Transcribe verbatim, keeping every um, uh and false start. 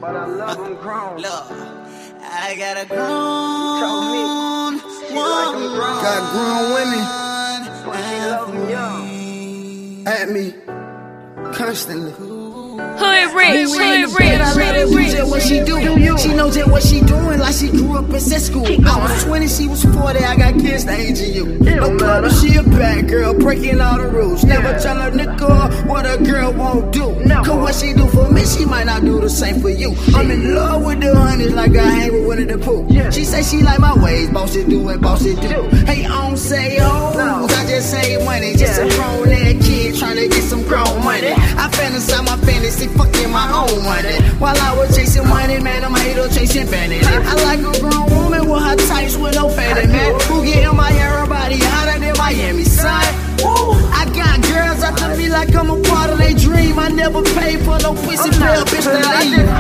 but I love them grown. Look, I got a grown woman. Got grown women But she love them young. at me constantly. Hood rich, hood rich, hood rich. Just what she do. She knows just what she doing, like she grew up in set school. I was twenty, she was forty, I got kids the age of you. No club, she a bad girl, breaking all the rules. Never tell a nigga what a girl won't do. Cause what she do for me, she might not do the same for you. I'm in love with the honeys like I hang with Winnie the Pooh. She say she like my ways, bossy do what bossy do. Hey, I don't say hoes, I just say money. Just a grown ass kid trying to get some grown money. I fantasize my fantasy, fucking my own money. While I was chasing money, man, I'm hater chasing vanity. I like a grown woman with her tights with no fanny, man. Who get in my everybody hotter than Miami, son? Woo. I got girls after me like I'm a part of their dream. I never paid for no pussy player, bitch, that leave.